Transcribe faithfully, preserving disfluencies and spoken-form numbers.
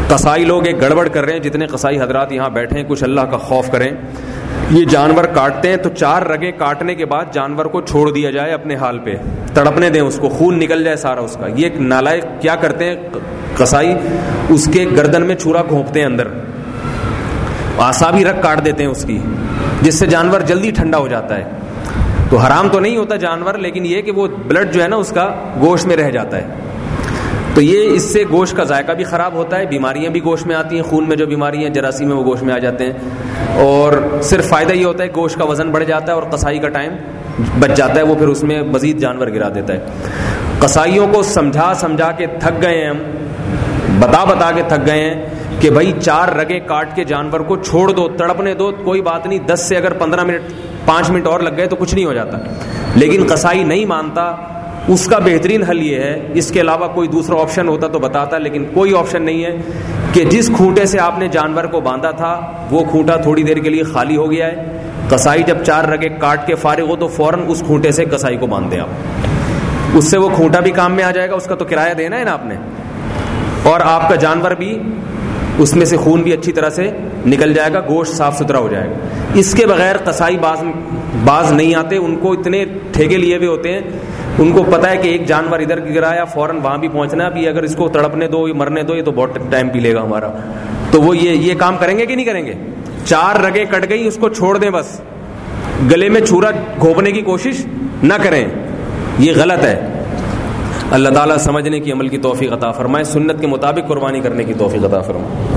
قصائی لوگ ایک گڑبڑ کر رہے ہیں. جتنے قصائی حضرات یہاں بیٹھے ہیں کچھ اللہ کا خوف کریں. یہ جانور کاٹتے ہیں تو چار رگیں کاٹنے کے بعد جانور کو چھوڑ دیا جائے اپنے حال پہ, تڑپنے دیں اس کو, خون نکل جائے سارا اس کا. یہ ایک نالائق کیا کرتے ہیں قصائی, اس کے گردن میں چھرا گھونپتے ہیں اندر, اعصابی رگ کاٹ دیتے ہیں اس کی, جس سے جانور جلدی ٹھنڈا ہو جاتا ہے. تو حرام تو نہیں ہوتا جانور, لیکن یہ کہ وہ بلڈ جو ہے نا اس کا گوشت میں رہ جاتا ہے. تو یہ اس سے گوشت کا ذائقہ بھی خراب ہوتا ہے, بیماریاں بھی گوشت میں آتی ہیں, خون میں جو بیماریاں ہیں جراثیم میں وہ گوشت میں آ جاتے ہیں. اور صرف فائدہ یہ ہوتا ہے گوشت کا وزن بڑھ جاتا ہے اور قصائی کا ٹائم بچ جاتا ہے, وہ پھر اس میں مزید جانور گرا دیتا ہے. قصائیوں کو سمجھا سمجھا کے تھک گئے ہیں ہم, بتا بتا کے تھک گئے ہیں کہ بھائی چار رگیں کاٹ کے جانور کو چھوڑ دو, تڑپنے دو, کوئی بات نہیں, دس سے اگر پندرہ منٹ پانچ منٹ اور لگ گئے تو کچھ نہیں ہو جاتا. لیکن قصائی نہیں مانتا. اس کا بہترین حل یہ ہے, اس کے علاوہ کوئی دوسرا آپشن ہوتا تو بتاتا, لیکن کوئی آپشن نہیں ہے, کہ جس کھوٹے سے آپ نے جانور کو باندھا تھا وہ کھوٹا تھوڑی دیر کے لیے خالی ہو گیا ہے. قصائی جب چار رگیں کاٹ کے فارغ ہو تو فوراً اس کھوٹے سے قصائی کو باندھ دیں آپ, اس سے وہ کھوٹا بھی کام میں آ جائے گا, اس کا تو کرایہ دینا ہے نا آپ نے, اور آپ کا جانور بھی اس میں سے خون بھی اچھی طرح سے نکل جائے گا, گوشت صاف ستھرا ہو جائے گا. اس کے بغیر قصائی باز باز نہیں آتے, ان کو اتنے ٹھیکے لیے ہوئے ہوتے ہیں, ان کو پتہ ہے کہ ایک جانور ادھر گرایا فوراً وہاں بھی پہنچنا ہے, ابھی اگر اس کو تڑپنے دو یہ مرنے دو یہ تو بہت ٹائم پی لے گا ہمارا. تو وہ یہ یہ کام کریں گے کہ نہیں کریں گے؟ چار رگیں کٹ گئی اس کو چھوڑ دیں, بس گلے میں چھرا گھونپنے کی کوشش نہ کریں, یہ غلط ہے. اللہ تعالیٰ سمجھنے کی عمل کی توفیق عطا فرمائے, سنت کے مطابق قربانی کرنے کی توفیق عطا فرمائے.